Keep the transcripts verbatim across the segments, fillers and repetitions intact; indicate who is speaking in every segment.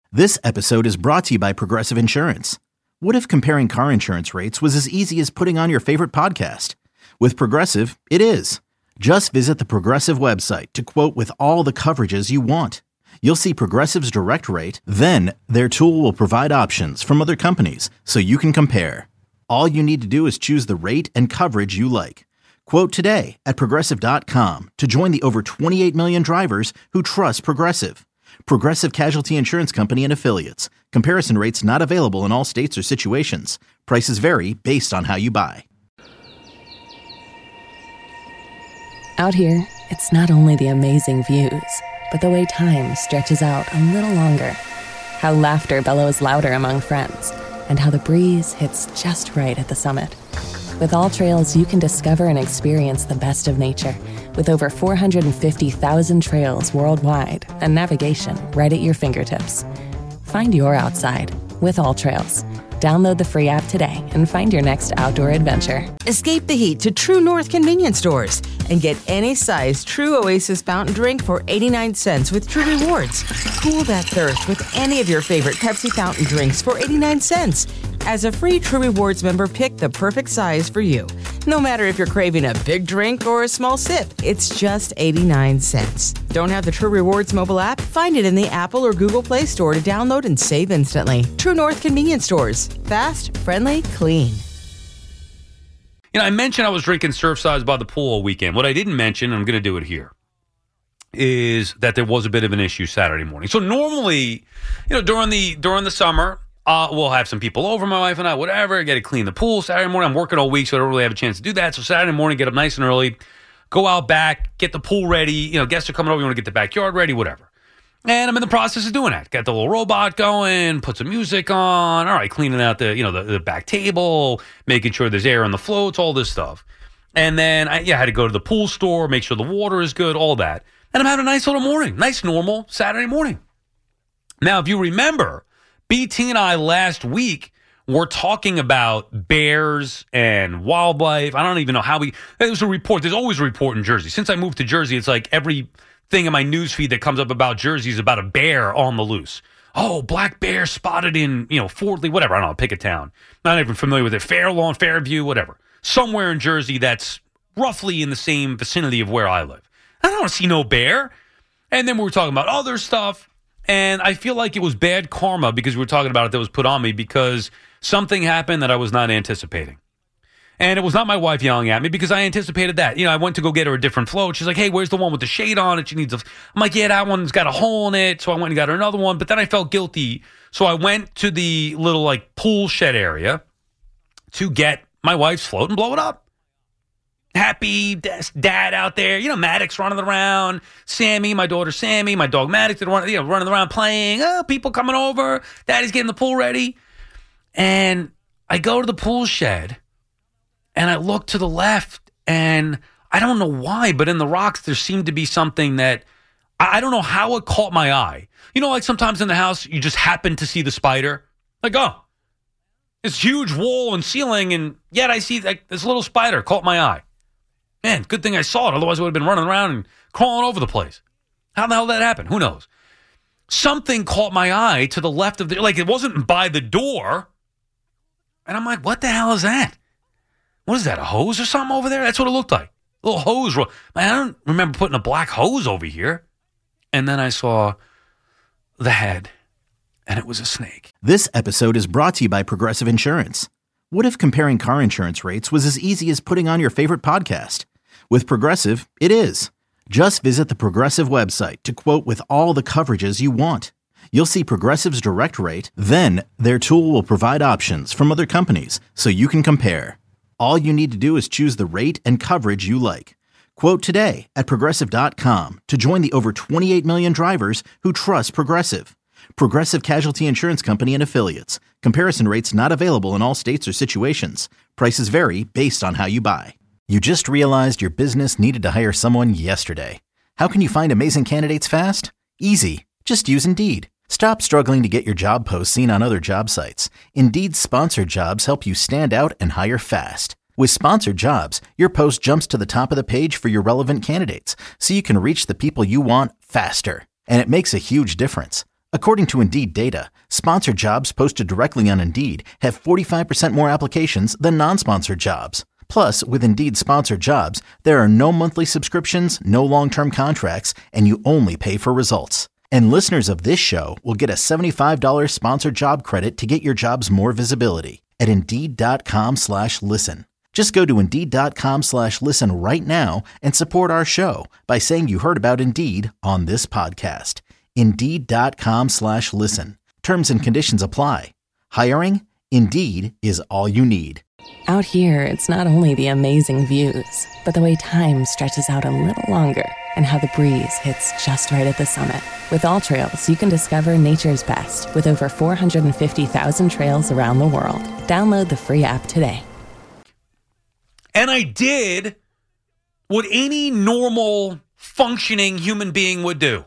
Speaker 1: This episode is brought to you by Progressive Insurance. What if comparing car insurance rates was as easy as putting on your favorite podcast? With Progressive, it is. Just visit the Progressive website to quote with all the coverages you want. You'll see Progressive's direct rate, then their tool will provide options from other companies so you can compare. All you need to do is choose the rate and coverage you like. Quote today at progressive dot com to join the over twenty-eight million drivers who trust Progressive. Progressive Casualty Insurance Company and Affiliates. Comparison rates not available in all states or situations. Prices vary based on how you buy.
Speaker 2: Out here, it's not only the amazing views, but the way time stretches out a little longer. How laughter bellows louder among friends, and how the breeze hits just right at the summit. With All Trails, you can discover and experience the best of nature with over four hundred fifty thousand trails worldwide and navigation right at your fingertips. Find your outside with All Trails. Download the free app today and find your next outdoor adventure.
Speaker 3: Escape the heat to True North convenience stores and get any size True Oasis fountain drink for eighty-nine cents with True Rewards. Cool that thirst with any of your favorite Pepsi fountain drinks for eighty-nine cents. As a free True Rewards member, pick the perfect size for you. No matter if you're craving a big drink or a small sip, it's just eighty-nine cents. Don't have the True Rewards mobile app? Find it in the Apple or Google Play Store to download and save instantly. True North convenience stores. Fast, friendly, clean.
Speaker 4: You know, I mentioned I was drinking Surfsides by the pool all weekend. What I didn't mention, and I'm going to do it here, is that there was a bit of an issue Saturday morning. So normally, you know, during the during the summer, uh, we'll have some people over, my wife and I, whatever, get to clean the pool. Saturday morning, I'm working all week, so I don't really have a chance to do that. So Saturday morning, get up nice and early, go out back, get the pool ready. You know, guests are coming over, you want to get the backyard ready, whatever. And I'm in the process of doing that. Got the little robot going, put some music on. All right, cleaning out the, you know, the, the back table, making sure there's air on the floats, all this stuff. And then I yeah, I had to go to the pool store, make sure the water is good, all that. And I'm having a nice little morning, nice normal Saturday morning. Now, if you remember, B T and I last week were talking about bears and wildlife. I don't even know how we, it was a report. There's always a report in Jersey. Since I moved to Jersey, it's like every thing in my newsfeed that comes up about Jersey is about a bear on the loose. Oh, black bear spotted in, you know, Fort Lee, whatever. I don't know, pick a town. Not even familiar with it. Fair Lawn, Fairview, whatever. Somewhere in Jersey that's roughly in the same vicinity of where I live. I don't want to see no bear. And then we were talking about other stuff. And I feel like it was bad karma because we were talking about it that was put on me because something happened that I was not anticipating. And it was not my wife yelling at me because I anticipated that. You know, I went to go get her a different float. She's like, hey, where's the one with the shade on it? She needs a... I'm like, yeah, that one's got a hole in it. So I went and got her another one. But then I felt guilty. So I went to the little, like, pool shed area to get my wife's float and blow it up. Happy dad out there. You know, Maddox running around. Sammy, my daughter Sammy, my dog Maddox, run, you know, running around playing. Oh, people coming over. Daddy's getting the pool ready. And I go to the pool shed. And I look to the left, and I don't know why, but in the rocks, there seemed to be something that, I don't know how it caught my eye. You know, like sometimes in the house, you just happen to see the spider. Like, oh, this huge wall and ceiling, and yet I see like this little spider caught my eye. Man, good thing I saw it. Otherwise, I would have been running around and crawling over the place. How the hell did that happen? Who knows? Something caught my eye to the left of the, like it wasn't by the door. And I'm like, what the hell is that? What is that, a hose or something over there? That's what it looked like. A little hose. Man, I don't remember putting a black hose over here. And then I saw the head, and it was a snake.
Speaker 1: This episode is brought to you by Progressive Insurance. What if comparing car insurance rates was as easy as putting on your favorite podcast? With Progressive, it is. Just visit the Progressive website to quote with all the coverages you want. You'll see Progressive's direct rate, then their tool will provide options from other companies so you can compare. All you need to do is choose the rate and coverage you like. Quote today at progressive dot com to join the over twenty-eight million drivers who trust Progressive. Progressive Casualty Insurance Company and Affiliates. Comparison rates not available in all states or situations. Prices vary based on how you buy. You just realized your business needed to hire someone yesterday. How can you find amazing candidates fast? Easy. Just use Indeed. Stop struggling to get your job posts seen on other job sites. Indeed's sponsored jobs help you stand out and hire fast. With sponsored jobs, your post jumps to the top of the page for your relevant candidates, so you can reach the people you want faster. And it makes a huge difference. According to Indeed data, sponsored jobs posted directly on Indeed have forty-five percent more applications than non-sponsored jobs. Plus, with Indeed sponsored jobs, there are no monthly subscriptions, no long-term contracts, and you only pay for results. And listeners of this show will get a seventy-five dollars sponsored job credit to get your jobs more visibility at Indeed.com slash listen. Just go to Indeed.com slash listen right now and support our show by saying you heard about Indeed on this podcast. Indeed.com slash listen. Terms and conditions apply. Hiring? Indeed is all you need.
Speaker 2: Out here, it's not only the amazing views, but the way time stretches out a little longer and how the breeze hits just right at the summit. With All Trails, you can discover nature's best with over four hundred fifty thousand trails around the world. Download the free app today.
Speaker 4: And I did what any normal, functioning human being would do.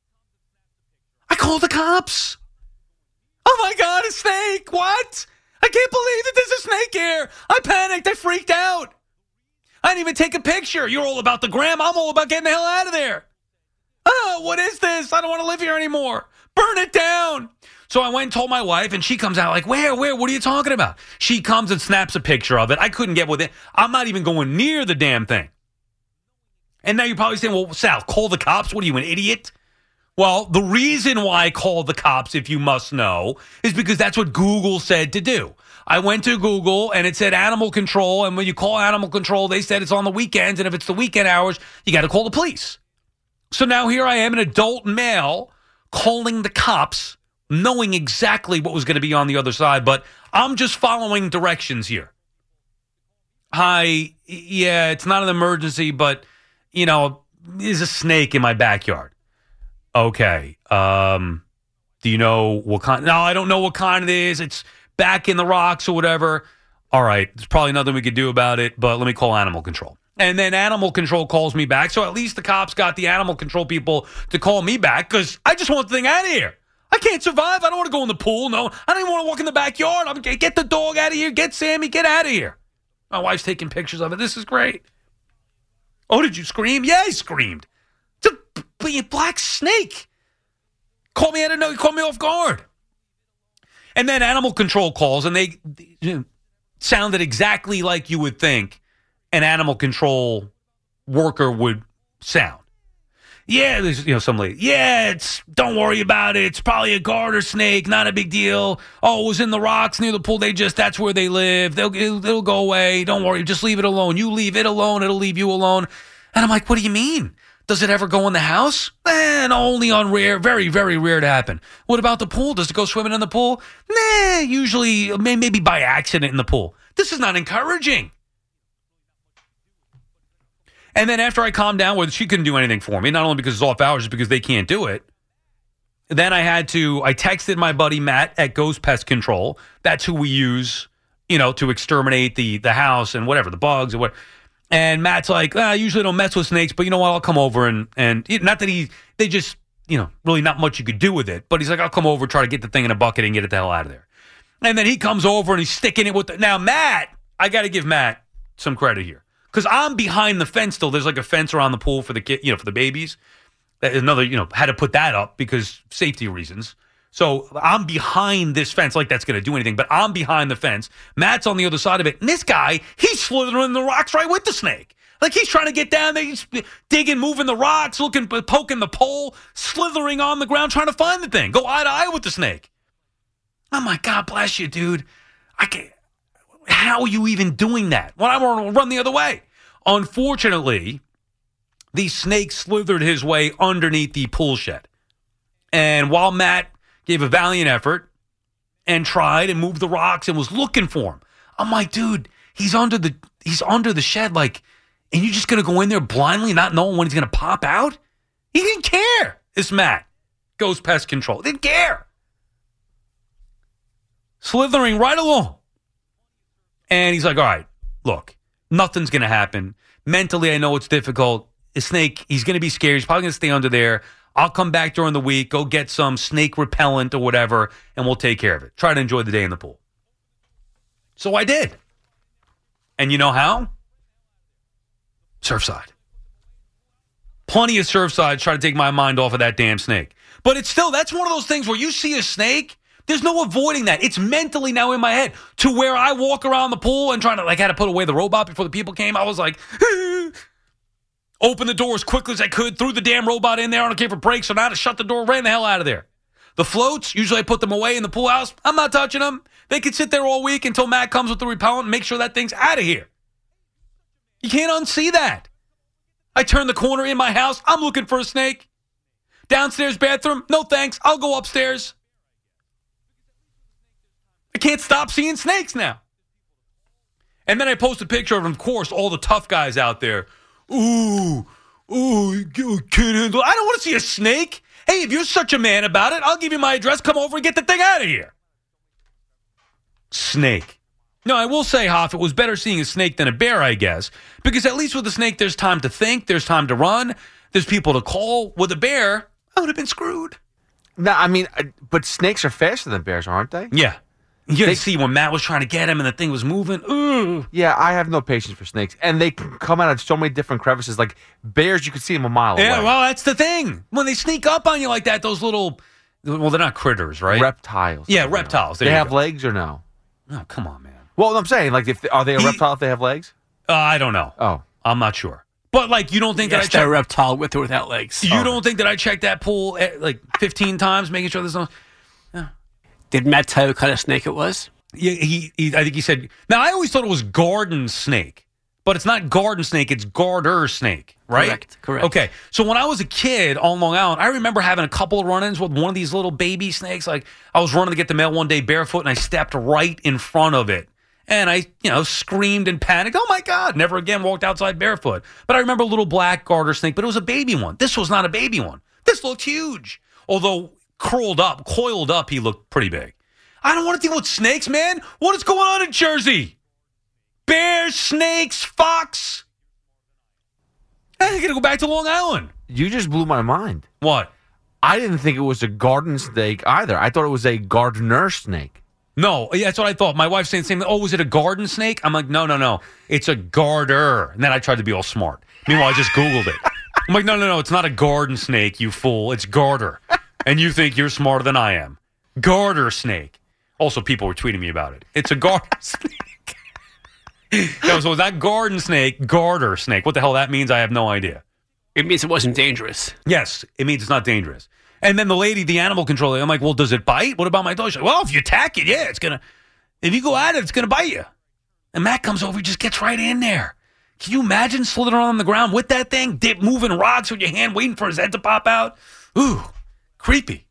Speaker 4: I called the cops. Oh my God, a snake. What? I can't believe that there's a snake here. I panicked. I freaked out. I didn't even take a picture. You're all about the gram. I'm all about getting the hell out of there. Oh, what is this? I don't want to live here anymore. Burn it down. So I went and told my wife, and she comes out like, where, where, what are you talking about? She comes and snaps a picture of it. I couldn't get with it. I'm not even going near the damn thing. And now you're probably saying, well, Sal, call the cops. What are you, an idiot? Well, the reason why I called the cops, if you must know, is because that's what Google said to do. I went to Google, and it said animal control, and when you call animal control, they said it's on the weekends, and if it's the weekend hours, you got to call the police. So now here I am, an adult male, calling the cops, knowing exactly what was going to be on the other side, but I'm just following directions here. Hi, yeah, it's not an emergency, but, you know, there's a snake in my backyard. Okay. Um, do you know what kind? No, I don't know what kind it is. It's back in the rocks or whatever. All right. There's probably nothing we could do about it, but let me call animal control. And then animal control calls me back. So at least the cops got the animal control people to call me back because I just want the thing out of here. I can't survive. I don't want to go in the pool. No, I don't even want to walk in the backyard. I'm get the dog out of here. Get Sammy. Get out of here. My wife's taking pictures of it. This is great. Oh, did you scream? Yeah, I screamed. It's a black snake. Call me out of no, call me off guard. And then animal control calls, and they, they sounded exactly like you would think an animal control worker would sound. Yeah, there's you know some lady. Yeah, it's don't worry about it. It's probably a garter snake, not a big deal. Oh, it was in the rocks near the pool. They just that's where they live. They'll it'll, it'll go away. Don't worry. Just leave it alone. You leave it alone. It'll leave you alone. And I'm like, what do you mean? Does it ever go in the house? Eh, only on rare, very, very rare to happen. What about the pool? Does it go swimming in the pool? Nah, usually, maybe by accident in the pool. This is not encouraging. And then after I calmed down, well, she couldn't do anything for me, not only because it's off hours, just because they can't do it. Then I had to, I texted my buddy Matt at Ghost Pest Control. That's who we use, you know, to exterminate the, the house and whatever, the bugs or what. And Matt's like, ah, I usually don't mess with snakes, but you know what? I'll come over and, and not that he, they just, you know, really not much you could do with it. But he's like, I'll come over, try to get the thing in a bucket and get it the hell out of there. And then he comes over and he's sticking it with the, now Matt, I got to give Matt some credit here. Because I'm behind the fence still. There's like a fence around the pool for the kid, you know, for the babies. That is another, you know, had to put that up because safety reasons. So I'm behind this fence, like that's going to do anything, but I'm behind the fence. Matt's on the other side of it. And this guy, he's slithering in the rocks right with the snake. Like he's trying to get down there, he's digging, moving the rocks, looking, poking the pole, slithering on the ground, trying to find the thing. Go eye to eye with the snake. I'm like, God bless you, dude. I can't. How are you even doing that? Well, I want to run the other way. Unfortunately, the snake slithered his way underneath the pool shed. And while Matt gave a valiant effort and tried and moved the rocks and was looking for him, I'm like, dude, he's under the he's under the shed, like, and you're just gonna go in there blindly, not knowing when he's gonna pop out? He didn't care. This Matt, Ghost Pest Control, didn't care. Slithering right along. And he's like, all right, look, nothing's going to happen. Mentally, I know it's difficult. A snake, he's going to be scared. He's probably going to stay under there. I'll come back during the week, go get some snake repellent or whatever, and we'll take care of it. Try to enjoy the day in the pool. So I did. And you know how? Surfside. Plenty of Surfside try to take my mind off of that damn snake. But it's still, that's one of those things where you see a snake, there's no avoiding that. It's mentally now in my head to where I walk around the pool and trying to, like, I had to put away the robot before the people came. I was like, open the door as quickly as I could, threw the damn robot in there. I don't care for brakes or not. I shut the door, ran the hell out of there. The floats, usually I put them away in the pool house. I'm not touching them. They can sit there all week until Matt comes with the repellent and make sure that thing's out of here. You can't unsee that. I turn the corner in my house. I'm looking for a snake. Downstairs bathroom, no thanks. I'll go upstairs. I can't stop seeing snakes now. And then I post a picture of, of course, all the tough guys out there. Ooh, ooh, you can't handle. I don't want to see a snake. Hey, if you're such a man about it, I'll give you my address. Come over and get the thing out of here. Snake. No, I will say, Hoff, it was better seeing a snake than a bear, I guess. Because at least with a snake, there's time to think. There's time to run. There's people to call. With a bear, I would have been screwed.
Speaker 5: No, I mean, but snakes are faster than bears, aren't they?
Speaker 4: Yeah. You
Speaker 5: They-
Speaker 4: can see when Matt was trying to get him and the thing was moving. Ooh.
Speaker 5: Yeah, I have no patience for snakes. And they can come out of so many different crevices. Like bears, you can see them a mile
Speaker 4: Yeah,
Speaker 5: away.
Speaker 4: well, that's the thing. When they sneak up on you like that, those little, well, they're not critters, right?
Speaker 5: Reptiles.
Speaker 4: Yeah, reptiles. There
Speaker 5: They
Speaker 4: you
Speaker 5: have
Speaker 4: go.
Speaker 5: legs or no?
Speaker 4: Oh, come on, man.
Speaker 5: Well, I'm saying, like, if are they a
Speaker 4: He-
Speaker 5: reptile if they have legs?
Speaker 4: Uh, I don't know.
Speaker 5: Oh.
Speaker 4: I'm not sure. But, like, you don't think
Speaker 6: Yes,
Speaker 4: that I
Speaker 6: they're a
Speaker 4: checked,
Speaker 6: reptile with or without legs.
Speaker 4: you don't think that I checked that pool, eh, like, fifteen times, making sure there's no...
Speaker 6: Did Matt tell you what kind of snake it was?
Speaker 4: Yeah, he, he, I think he said... Now, I always thought it was garden snake. But it's not garden snake, it's garter snake, right?
Speaker 6: Correct, correct.
Speaker 4: Okay, so when I was a kid on Long Island, I remember having a couple of run-ins with one of these little baby snakes. Like, I was running to get the mail one day barefoot, and I stepped right in front of it. And I, you know, screamed and panicked. Oh, my God. Never again walked outside barefoot. But I remember a little black garter snake, but it was a baby one. This was not a baby one. This looked huge. Although curled up, coiled up, he looked pretty big. I don't want to deal with snakes, man. What is going on in Jersey? Bears, snakes, fox. I got to go back to Long Island.
Speaker 5: You just blew my mind.
Speaker 4: What?
Speaker 5: I didn't think it was a garden snake either. I thought it was a gardener snake.
Speaker 4: No, yeah, that's what I thought. My wife's saying the same thing. Oh, was it a garden snake? I'm like, no, no, no. It's a garter. And then I tried to be all smart. Meanwhile, I just Googled it. I'm like, no, no, no. It's not a garden snake, you fool. It's garter. And you think you're smarter than I am. Garter snake. Also, people were tweeting me about it. It's a garter snake. No, so it's not garden snake, garter snake. What the hell that means, I have no idea.
Speaker 6: It means it wasn't dangerous.
Speaker 4: Yes, it means it's not dangerous. And then the lady, the animal controller, I'm like, well, does it bite? What about my dog? She's like, well, if you attack it, yeah, it's going to, if you go at it, it's going to bite you. And Matt comes over, he just gets right in there. Can you imagine slithering on the ground with that thing, dip, moving rocks with your hand, waiting for his head to pop out? Ooh, creepy.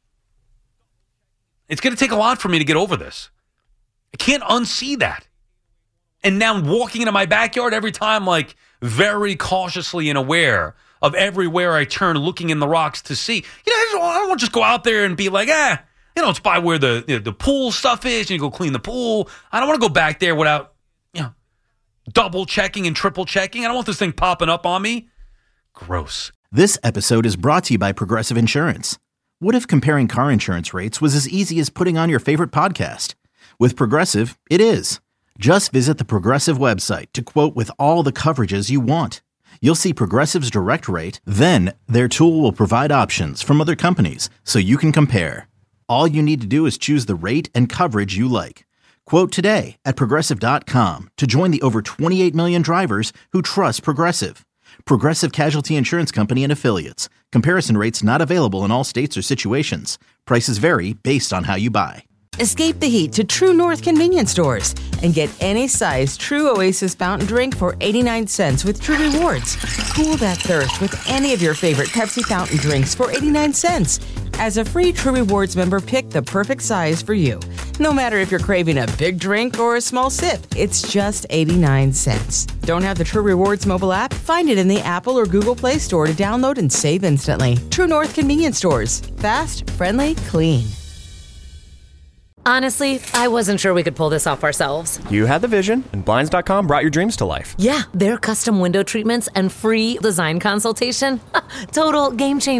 Speaker 4: It's going to take a lot for me to get over this. I can't unsee that. And now I'm walking into my backyard every time, like, very cautiously and aware of everywhere I turn, looking in the rocks to see. You know, I don't, I don't want to just go out there and be like, ah, you know, it's by where the you know, the pool stuff is, and you go clean the pool. I don't want to go back there without, you know, double checking and triple checking. I don't want this thing popping up on me. Gross.
Speaker 1: This episode is brought to you by Progressive Insurance. What if comparing car insurance rates was as easy as putting on your favorite podcast? With Progressive, it is. Just visit the Progressive website to quote with all the coverages you want. You'll see Progressive's direct rate, then their tool will provide options from other companies so you can compare. All you need to do is choose the rate and coverage you like. Quote today at Progressive dot com to join the over twenty-eight million drivers who trust Progressive. Progressive Casualty Insurance Company and Affiliates. Comparison rates not available in all states or situations. Prices vary based on how you buy.
Speaker 3: Escape the heat to True North convenience stores and get any size True Oasis fountain drink for eighty-nine cents with True Rewards. Cool that thirst with any of your favorite Pepsi fountain drinks for eighty-nine cents. As a free True Rewards member, pick the perfect size for you. No matter if you're craving a big drink or a small sip, it's just eighty-nine cents. Don't have the True Rewards mobile app? Find it in the Apple or Google Play Store to download and save instantly. True North convenience stores. Fast, friendly, clean.
Speaker 7: Honestly, I wasn't sure we could pull this off ourselves.
Speaker 8: You had the vision, and Blinds dot com brought your dreams to life.
Speaker 7: Yeah, their custom window treatments and free design consultation. Total game changer.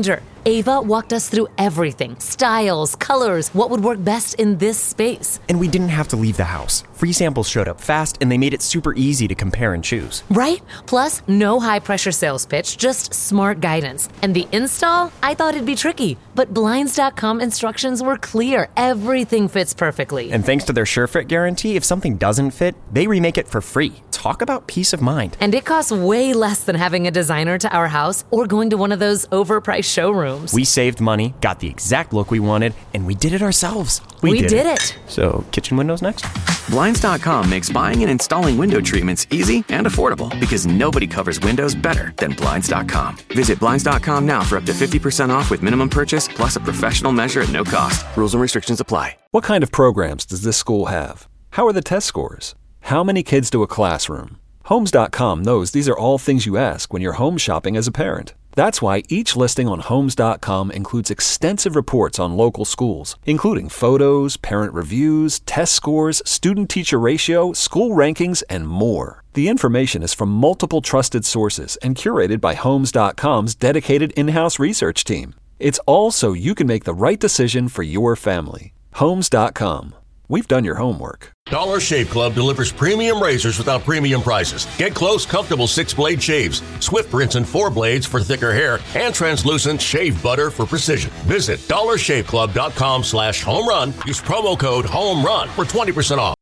Speaker 7: Ava walked us through everything. Styles, colors, what would work best in this space.
Speaker 8: And we didn't have to leave the house. Free samples showed up fast, and they made it super easy to compare and choose.
Speaker 7: Right? Plus, no high-pressure sales pitch, just smart guidance. And the install? I thought it'd be tricky, but Blinds dot com instructions were clear. Everything fits perfectly.
Speaker 8: And thanks to their SureFit guarantee, if something doesn't fit, they remake it for free. Talk about peace of mind.
Speaker 7: And it costs way less than having a designer to our house or going to one of those overpriced showrooms.
Speaker 8: We saved money, got the exact look we wanted, and we did it ourselves.
Speaker 7: We, we did, did it. it.
Speaker 8: So, kitchen windows next?
Speaker 9: Blinds dot com makes buying and installing window treatments easy and affordable because nobody covers windows better than Blinds dot com. Visit Blinds dot com now for up to fifty percent off with minimum purchase plus a professional measure at no cost. Rules and restrictions apply.
Speaker 10: What kind of programs does this school have? How are the test scores? How many kids do a classroom? Homes dot com knows these are all things you ask when you're home shopping as a parent. That's why each listing on Homes dot com includes extensive reports on local schools, including photos, parent reviews, test scores, student-teacher ratio, school rankings, and more. The information is from multiple trusted sources and curated by Homes dot com's dedicated in-house research team. It's all so you can make the right decision for your family. Homes dot com. We've done your homework.
Speaker 11: Dollar Shave Club delivers premium razors without premium prices. Get close, comfortable six-blade shaves, swift rinse and four blades for thicker hair, and translucent shave butter for precision. Visit dollar shave club dot com slash home run. Use promo code HOME RUN for twenty percent off.